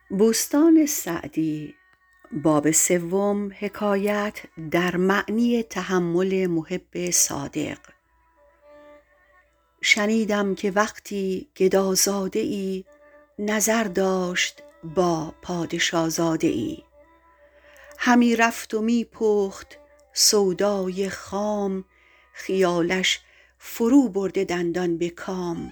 شنیدم که وقتی گدازاده ای نظر داشت با پادشا زاده ای. همی رفت و می پخت سودای خام، خیالش فرو برده دندان به کام.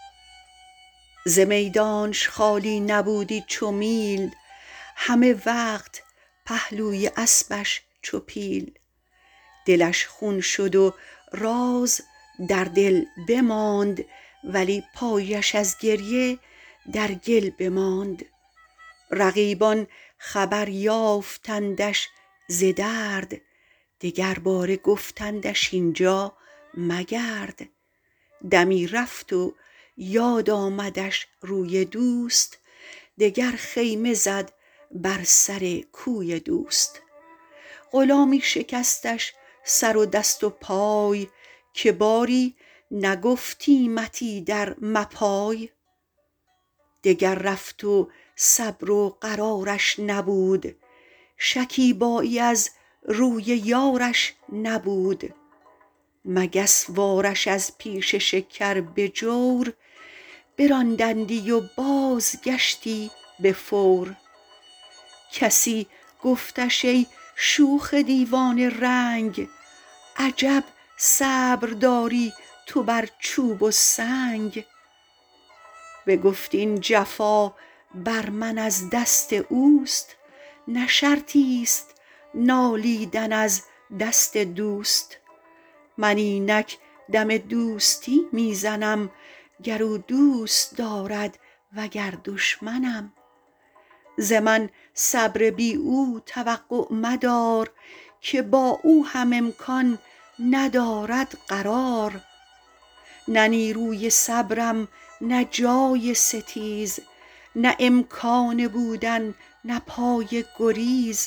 ز میدانش خالی نبودی چو میل، همه وقت پهلوی اسبش چو پیل. دلش خون شد و راز در دل بماند، ولی پایش از گریه در گل بماند. رقیبان خبر یافتندش ز درد، دگر باره گفتندش اینجا مگرد. دمی رفت و یاد آمدش روی دوست، دگر خیمه زد بر سر کوی دوست. غلامی شکستش سر و دست و پای، که باری نگفتیمت ایدر مپای. دگر رفت و صبر و قرارش نبود، شکیبایی از روی یارش نبود. مگس وارش از پیش شکر به جور، براندندی و باز گشتی به فور. کسی گفتش ای شوخ دیوانه رنگ، عجب صبر داری تو بر چوب و سنگ. بگفت این جفا بر من از دست اوست، نه شرطیست نالیدن از دست دوست. من اینک دم دوستی می زنم، گر او دوست دارد وگر دشمنم. ز من صبر بی او توقع مدار، که با او هم امکان ندارد قرار. نه نیروی صبرم نه جای ستیز، نه امکان بودن نه پای گریز.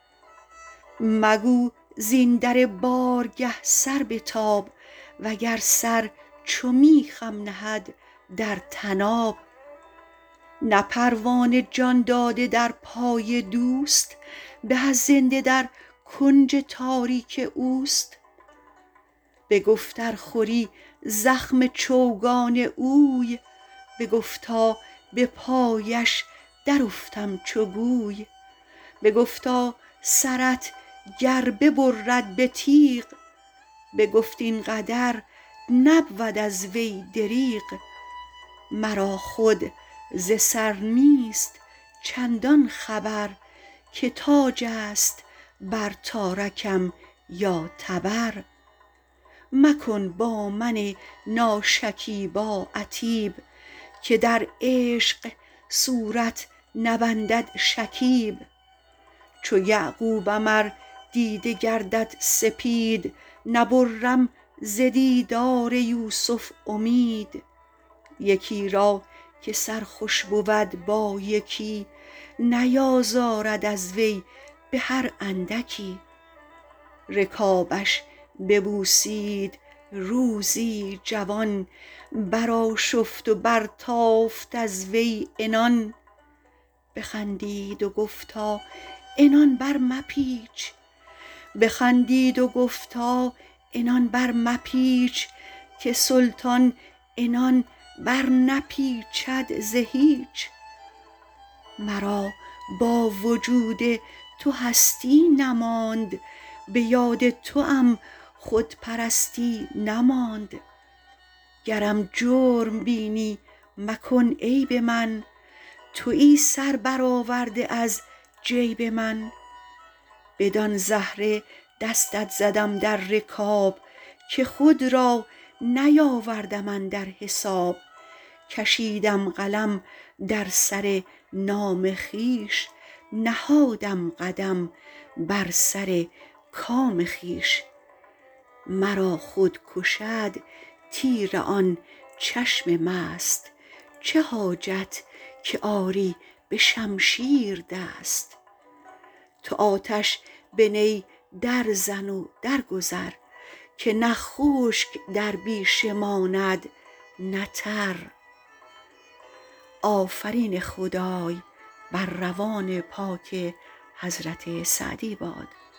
مگو زین در بارگه سر بتاب، وگر سر چو میخم نهد در طناب. نه پروانه جان داده در پای دوست، به از زنده در کنج تاریک اوست. بگفت ار خوری زخم چوگان اوی، بگفتا به پایش در افتم چو گوی. بگفتا سرت گر ببرد به تیغ، بگفت این قدر نبود از وی دریغ. مرا خود ز سر نیست چندان خبر، که تاجست بر تارکم یا تبر. مکن با من ناشکیبا عتیب، که در عشق صورت نبندد شکیب. چو یعقوبم ار دیده گردد سپید، نبرم ز دیدار یوسف امید. یکی را که سرخوش بود با یکی، نیازارد از وی به هر اندکی. رکابش ببوسید روزی جوان، برآشفت و برتافت از وی عنان. بخندید و گفتا عنان بر مپیچ، که سلطان عنان بر نپیچد ز هیچ. مرا با وجود تو هستی نماند، به یاد توام خودپرستی نماند. گرم جرم بینی مکن عیب من، تویی سر برآورده از جیب من. بدان زهره دستت زدم در رکاب، که خود را نیاوردم اندر حساب. کشیدم قلم در سر نام خویش، نهادم قدم بر سر کام خویش. مرا خود کشد تیر آن چشم مست، چه حاجت که آری به شمشیر دست. تو آتش به نی در زن و در گذر، که نه خشک در بیشه ماند نه تر. بر روان پاک حضرت سعدی باد.